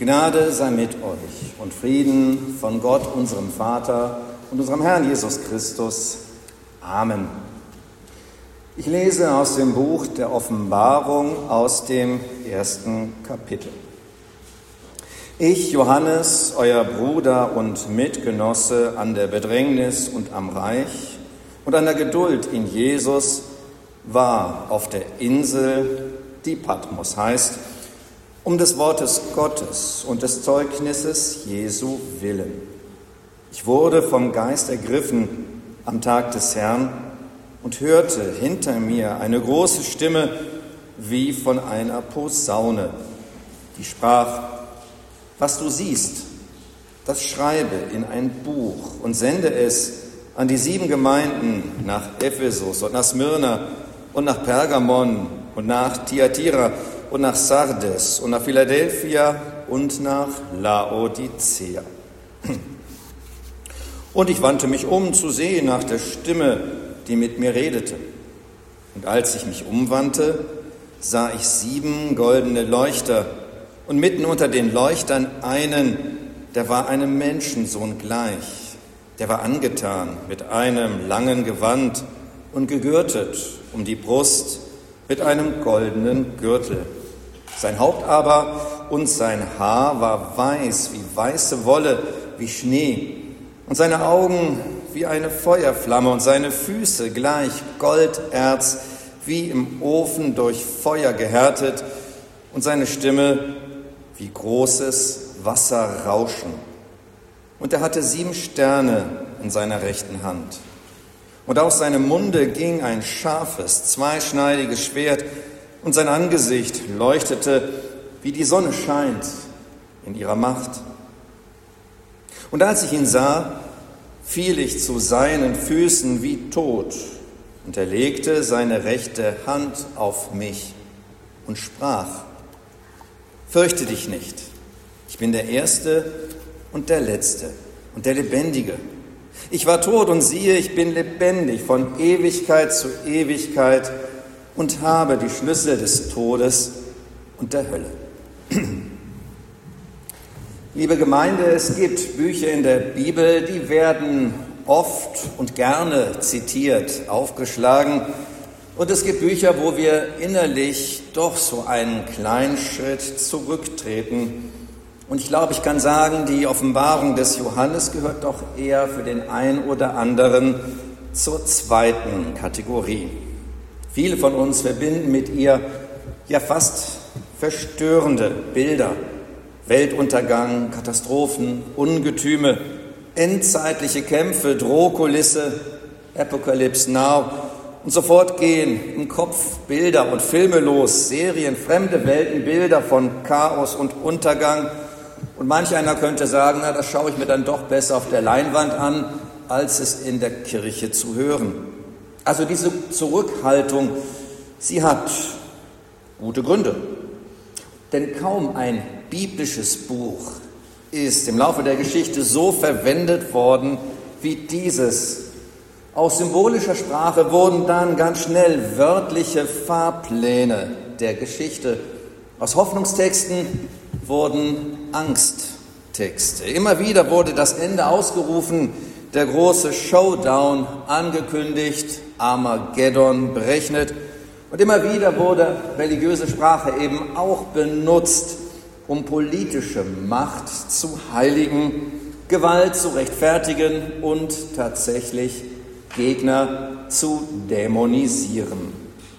Gnade sei mit euch und Frieden von Gott, unserem Vater und unserem Herrn Jesus Christus. Amen. Ich lese aus dem Buch der Offenbarung aus dem 1. Kapitel. Ich, Johannes, euer Bruder und Mitgenosse an der Bedrängnis und am Reich und an der Geduld in Jesus, war auf der Insel, die Patmos heißt, um des Wortes Gottes und des Zeugnisses Jesu willen. Ich wurde vom Geist ergriffen am Tag des Herrn und hörte hinter mir eine große Stimme wie von einer Posaune, die sprach: Was du siehst, das schreibe in ein Buch und sende es an die 7 Gemeinden nach Ephesus und nach Smyrna und nach Pergamon und nach Thyatira und nach Sardes und nach Philadelphia und nach Laodicea. Und ich wandte mich um, zu sehen nach der Stimme, die mit mir redete. Und als ich mich umwandte, sah ich 7 goldene Leuchter und mitten unter den Leuchtern einen, der war einem Menschensohn gleich. Der war angetan mit einem langen Gewand und gegürtet um die Brust mit einem goldenen Gürtel. Sein Haupt aber und sein Haar war weiß wie weiße Wolle, wie Schnee, und seine Augen wie eine Feuerflamme und seine Füße gleich Golderz, wie im Ofen durch Feuer gehärtet, und seine Stimme wie großes Wasserrauschen. Und er hatte 7 Sterne in seiner rechten Hand. Und aus seinem Munde ging ein scharfes, zweischneidiges Schwert, und sein Angesicht leuchtete, wie die Sonne scheint in ihrer Macht. Und als ich ihn sah, fiel ich zu seinen Füßen wie tot, und er legte seine rechte Hand auf mich und sprach: Fürchte dich nicht, ich bin der Erste und der Letzte und der Lebendige. Ich war tot und siehe, ich bin lebendig von Ewigkeit zu Ewigkeit und habe die Schlüssel des Todes und der Hölle. Liebe Gemeinde, es gibt Bücher in der Bibel, die werden oft und gerne zitiert, aufgeschlagen. Und es gibt Bücher, wo wir innerlich doch so einen kleinen Schritt zurücktreten. Und ich glaube, ich kann sagen, die Offenbarung des Johannes gehört doch eher für den einen oder anderen zur zweiten Kategorie. Viele von uns verbinden mit ihr ja fast verstörende Bilder. Weltuntergang, Katastrophen, Ungetüme, endzeitliche Kämpfe, Drohkulisse, Apocalypse Now. Und sofort gehen im Kopf Bilder und Filme los, Serien, fremde Welten, Bilder von Chaos und Untergang. Und manch einer könnte sagen, na, das schaue ich mir dann doch besser auf der Leinwand an, als es in der Kirche zu hören. Also diese Zurückhaltung, sie hat gute Gründe. Denn kaum ein biblisches Buch ist im Laufe der Geschichte so verwendet worden wie dieses. Aus symbolischer Sprache wurden dann ganz schnell wörtliche Fahrpläne der Geschichte. Aus Hoffnungstexten wurden Angsttexte. Immer wieder wurde das Ende ausgerufen, der große Showdown angekündigt, Armageddon berechnet. Und immer wieder wurde religiöse Sprache eben auch benutzt, um politische Macht zu heiligen, Gewalt zu rechtfertigen und tatsächlich Gegner zu dämonisieren.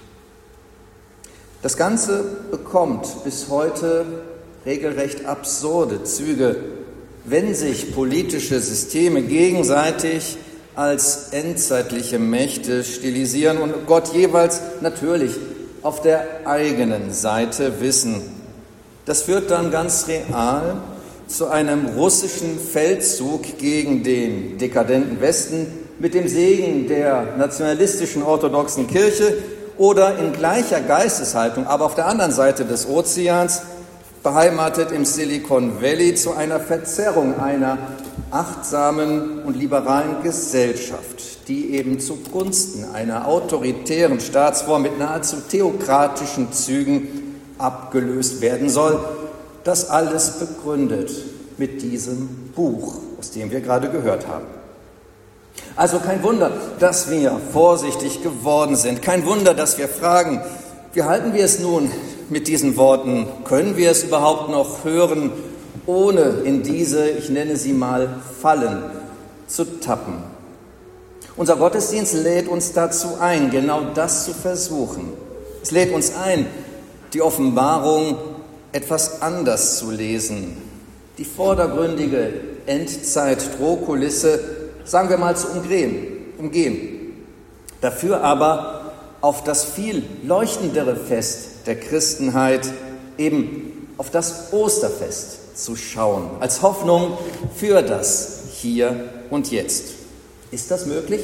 Das Ganze bekommt bis heute regelrecht absurde Züge, wenn sich politische Systeme gegenseitig als endzeitliche Mächte stilisieren und Gott jeweils natürlich auf der eigenen Seite wissen. Das führt dann ganz real zu einem russischen Feldzug gegen den dekadenten Westen mit dem Segen der nationalistischen orthodoxen Kirche oder in gleicher Geisteshaltung, aber auf der anderen Seite des Ozeans, beheimatet im Silicon Valley, zu einer Verzerrung einer achtsamen und liberalen Gesellschaft, die eben zugunsten einer autoritären Staatsform mit nahezu theokratischen Zügen abgelöst werden soll. das alles begründet mit diesem Buch, aus dem wir gerade gehört haben. Also kein Wunder, dass wir vorsichtig geworden sind. Kein Wunder, dass wir fragen, wie halten wir es nun mit diesen Worten? Können wir es überhaupt noch hören, ohne in diese, ich nenne sie mal, Fallen zu tappen? Unser Gottesdienst lädt uns dazu ein, genau das zu versuchen. Es lädt uns ein, die Offenbarung etwas anders zu lesen, die vordergründige Endzeit-Drohkulisse, sagen wir mal, zu umgehen. Dafür aber auf das viel leuchtendere Fest der Christenheit, eben auf das Osterfest zu schauen, als Hoffnung für das Hier und Jetzt. Ist das möglich?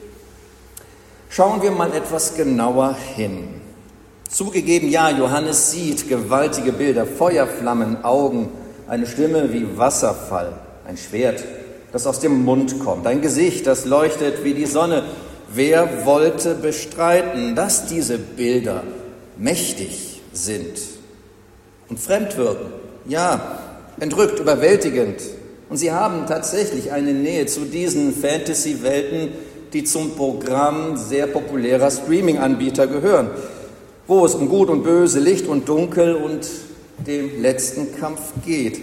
Schauen wir mal etwas genauer hin. Zugegeben, ja, Johannes sieht gewaltige Bilder, Feuerflammen, Augen, eine Stimme wie Wasserfall, ein Schwert, das aus dem Mund kommt, ein Gesicht, das leuchtet wie die Sonne. Wer wollte bestreiten, dass diese Bilder mächtig sind und fremd wirken? Ja, entrückt, überwältigend. Und sie haben tatsächlich eine Nähe zu diesen Fantasy-Welten, die zum Programm sehr populärer Streaming-Anbieter gehören, wo es um Gut und Böse, Licht und Dunkel und dem letzten Kampf geht.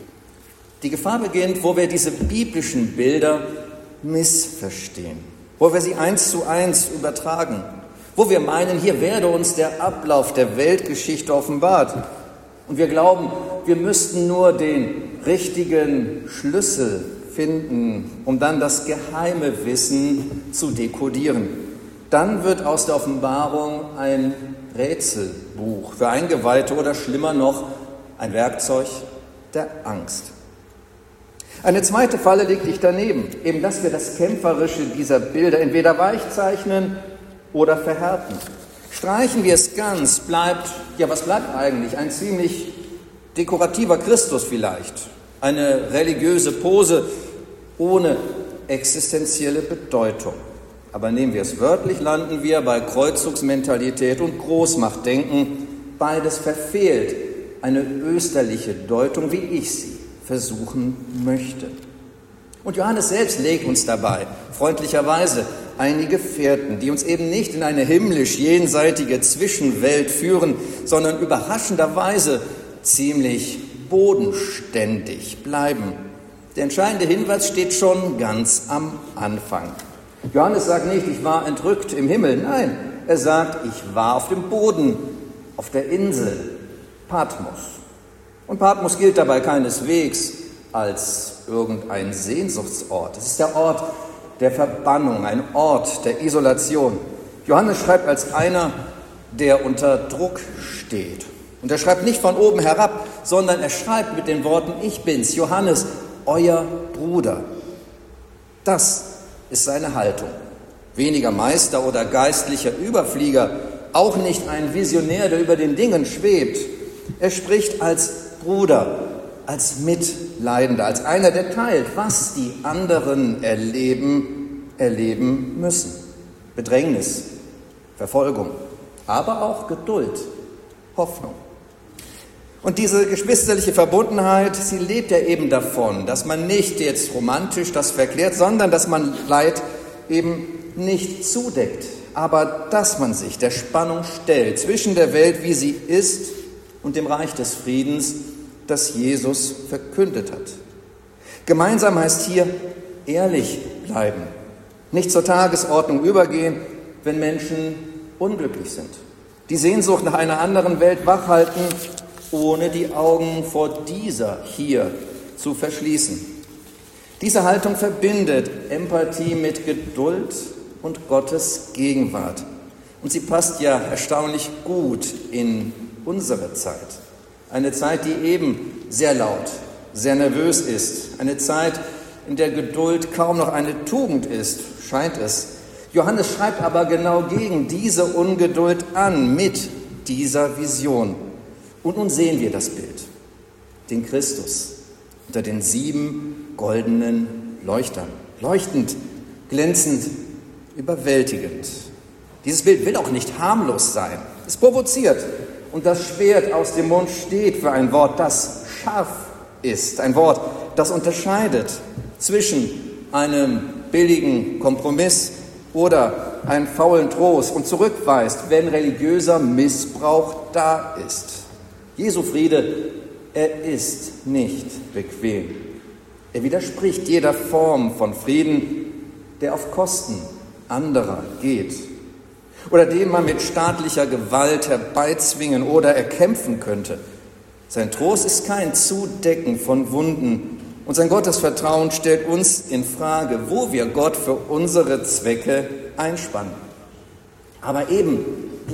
Die Gefahr beginnt, wo wir diese biblischen Bilder missverstehen, wo wir sie 1:1 übertragen, wo wir meinen, hier werde uns der Ablauf der Weltgeschichte offenbart. Und wir glauben, wir müssten nur den richtigen Schlüssel finden, um dann das geheime Wissen zu dekodieren. Dann wird aus der Offenbarung ein Rätselbuch für Eingeweihte oder schlimmer noch, ein Werkzeug der Angst. Eine zweite Falle liegt dicht daneben, eben dass wir das Kämpferische dieser Bilder entweder weichzeichnen oder verhärten. Streichen wir es ganz, was bleibt eigentlich? Ein ziemlich dekorativer Christus vielleicht, eine religiöse Pose ohne existenzielle Bedeutung. Aber nehmen wir es wörtlich, landen wir bei Kreuzzugsmentalität und Großmachtdenken. Beides verfehlt eine österliche Deutung, wie ich sie versuchen möchte. Und Johannes selbst legt uns dabei freundlicherweise einige Fährten, die uns eben nicht in eine himmlisch-jenseitige Zwischenwelt führen, sondern überraschenderweise ziemlich bodenständig bleiben. Der entscheidende Hinweis steht schon ganz am Anfang. Johannes sagt nicht, ich war entrückt im Himmel. Nein, er sagt, ich war auf dem Boden, auf der Insel Patmos. Und Patmos gilt dabei keineswegs als irgendein Sehnsuchtsort. Es ist der Ort der Verbannung, ein Ort der Isolation. Johannes schreibt als einer, der unter Druck steht. Und er schreibt nicht von oben herab, sondern er schreibt mit den Worten, ich bin's, Johannes, euer Bruder. Das ist seine Haltung. Weniger Meister oder geistlicher Überflieger, auch nicht ein Visionär, der über den Dingen schwebt. Er spricht als Bruder, als Mitleidender, als einer, der teilt, was die anderen erleben müssen. Bedrängnis, Verfolgung, aber auch Geduld, Hoffnung. Und diese geschwisterliche Verbundenheit, sie lebt ja eben davon, dass man nicht jetzt romantisch das verklärt, sondern dass man Leid eben nicht zudeckt, aber dass man sich der Spannung stellt zwischen der Welt, wie sie ist, und dem Reich des Friedens, das Jesus verkündet hat. Gemeinsam heißt hier ehrlich bleiben, nicht zur Tagesordnung übergehen, wenn Menschen unglücklich sind. Die Sehnsucht nach einer anderen Welt wachhalten, ohne die Augen vor dieser hier zu verschließen. Diese Haltung verbindet Empathie mit Geduld und Gottes Gegenwart. Und sie passt ja erstaunlich gut in unsere Zeit. Eine Zeit, die eben sehr laut, sehr nervös ist. Eine Zeit, in der Geduld kaum noch eine Tugend ist, scheint es. Johannes schreibt aber genau gegen diese Ungeduld an, mit dieser Vision. Und nun sehen wir das Bild, den Christus unter den 7 goldenen Leuchtern. Leuchtend, glänzend, überwältigend. Dieses Bild will auch nicht harmlos sein. Es provoziert. Und das Schwert aus dem Mund steht für ein Wort, das scharf ist. Ein Wort, das unterscheidet zwischen einem billigen Kompromiss oder einem faulen Trost und zurückweist, wenn religiöser Missbrauch da ist. Jesu Friede, er ist nicht bequem. Er widerspricht jeder Form von Frieden, der auf Kosten anderer geht oder den man mit staatlicher Gewalt herbeizwingen oder erkämpfen könnte. Sein Trost ist kein Zudecken von Wunden und sein Gottesvertrauen stellt uns in Frage, wo wir Gott für unsere Zwecke einspannen. Aber eben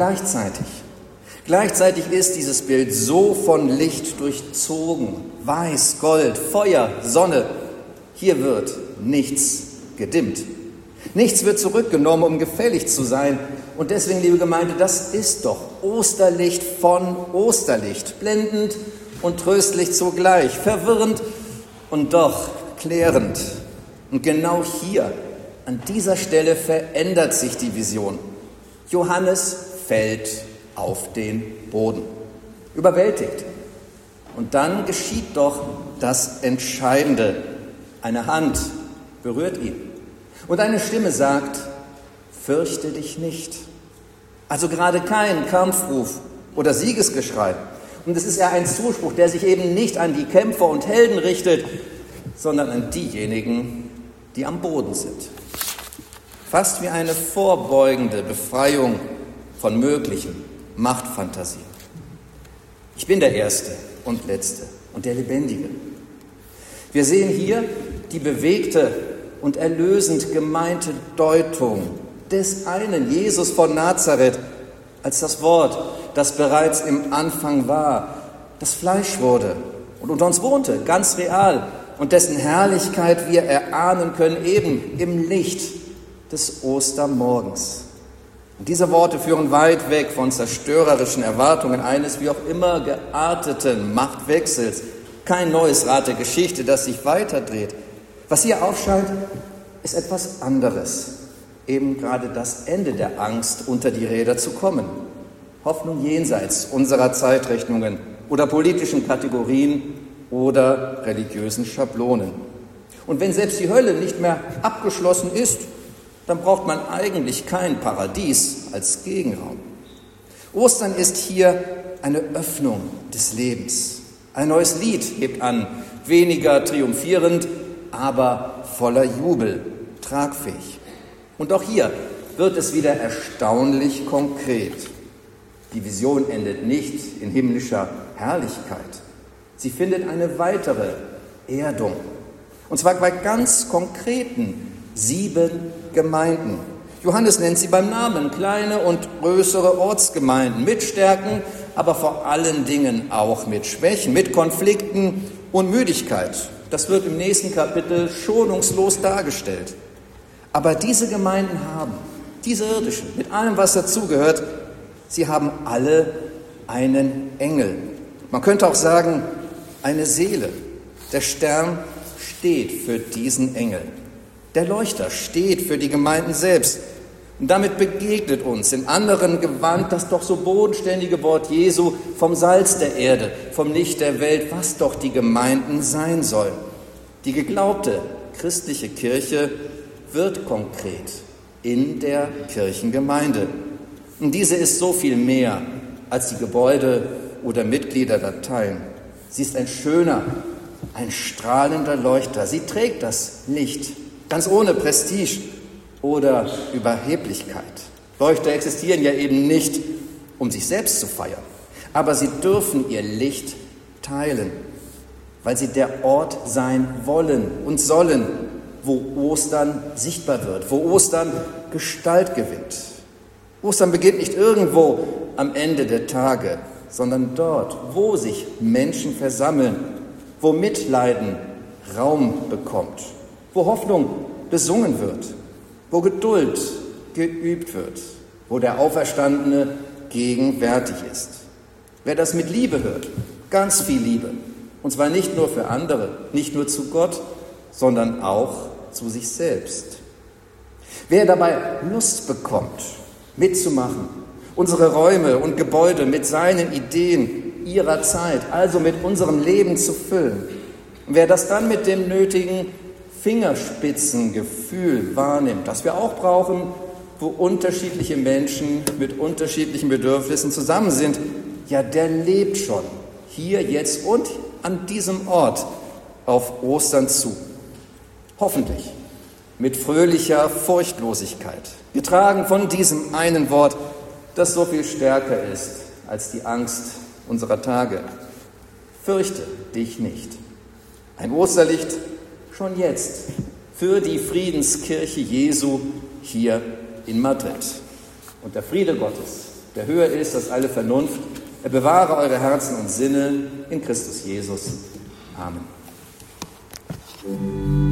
gleichzeitig ist dieses Bild so von Licht durchzogen, Weiß, Gold, Feuer, Sonne. Hier wird nichts gedimmt. Nichts wird zurückgenommen, um gefällig zu sein. Und deswegen, liebe Gemeinde, das ist doch Osterlicht von Osterlicht. Blendend und tröstlich zugleich, verwirrend und doch klärend. Und genau hier, an dieser Stelle, verändert sich die Vision. Johannes fällt auf den Boden, überwältigt. Und dann geschieht doch das Entscheidende. Eine Hand berührt ihn. Und eine Stimme sagt, fürchte dich nicht. Also gerade kein Kampfruf oder Siegesgeschrei. Und es ist ja ein Zuspruch, der sich eben nicht an die Kämpfer und Helden richtet, sondern an diejenigen, die am Boden sind. Fast wie eine vorbeugende Befreiung von möglichen Machtfantasien. Ich bin der Erste und Letzte und der Lebendige. Wir sehen hier die bewegte und erlösend gemeinte Deutung des einen Jesus von Nazareth als das Wort, das bereits im Anfang war, das Fleisch wurde und unter uns wohnte, ganz real, und dessen Herrlichkeit wir erahnen können, eben im Licht des Ostermorgens. Und diese Worte führen weit weg von zerstörerischen Erwartungen eines wie auch immer gearteten Machtwechsels. Kein neues Rad der Geschichte, das sich weiterdreht. Was hier aufscheint, ist etwas anderes. Eben gerade das Ende der Angst, unter die Räder zu kommen. Hoffnung jenseits unserer Zeitrechnungen oder politischen Kategorien oder religiösen Schablonen. Und wenn selbst die Hölle nicht mehr abgeschlossen ist, dann braucht man eigentlich kein Paradies als Gegenraum. Ostern ist hier eine Öffnung des Lebens. Ein neues Lied hebt an, weniger triumphierend, aber voller Jubel, tragfähig. Und auch hier wird es wieder erstaunlich konkret. Die Vision endet nicht in himmlischer Herrlichkeit. Sie findet eine weitere Erdung. Und zwar bei ganz konkreten 7 Gemeinden. Johannes nennt sie beim Namen, kleine und größere Ortsgemeinden, mit Stärken, aber vor allen Dingen auch mit Schwächen, mit Konflikten und Müdigkeit. Das wird im nächsten Kapitel schonungslos dargestellt. Aber diese Gemeinden haben, diese irdischen, mit allem, was dazugehört, sie haben alle einen Engel. Man könnte auch sagen, eine Seele. Der Stern steht für diesen Engel. Der Leuchter steht für die Gemeinden selbst. Und damit begegnet uns in anderen Gewand das doch so bodenständige Wort Jesu vom Salz der Erde, vom Licht der Welt, was doch die Gemeinden sein sollen. Die geglaubte christliche Kirche wird konkret in der Kirchengemeinde. Und diese ist so viel mehr als die Gebäude oder Mitgliederdateien. Sie ist ein schöner, ein strahlender Leuchter. Sie trägt das Licht, ganz ohne Prestige oder Überheblichkeit. Leuchter existieren ja eben nicht, um sich selbst zu feiern, aber sie dürfen ihr Licht teilen, weil sie der Ort sein wollen und sollen, wo Ostern sichtbar wird, wo Ostern Gestalt gewinnt. Ostern beginnt nicht irgendwo am Ende der Tage, sondern dort, wo sich Menschen versammeln, wo Mitleiden Raum bekommt, wo Hoffnung besungen wird, wo Geduld geübt wird, wo der Auferstandene gegenwärtig ist. Wer das mit Liebe hört, ganz viel Liebe, und zwar nicht nur für andere, nicht nur zu Gott, sondern auch zu sich selbst. Wer dabei Lust bekommt, mitzumachen, unsere Räume und Gebäude mit seinen Ideen, ihrer Zeit, also mit unserem Leben zu füllen. Und wer das dann mit dem nötigen Fingerspitzengefühl wahrnimmt, das wir auch brauchen, wo unterschiedliche Menschen mit unterschiedlichen Bedürfnissen zusammen sind, ja, der lebt schon hier, jetzt und an diesem Ort auf Ostern zu. Hoffentlich mit fröhlicher Furchtlosigkeit, getragen von diesem einen Wort, das so viel stärker ist als die Angst unserer Tage. Fürchte dich nicht. Ein Osterlicht schon jetzt für die Friedenskirche Jesu hier in Madrid. Und der Friede Gottes, der höher ist als alle Vernunft, er bewahre eure Herzen und Sinne in Christus Jesus. Amen.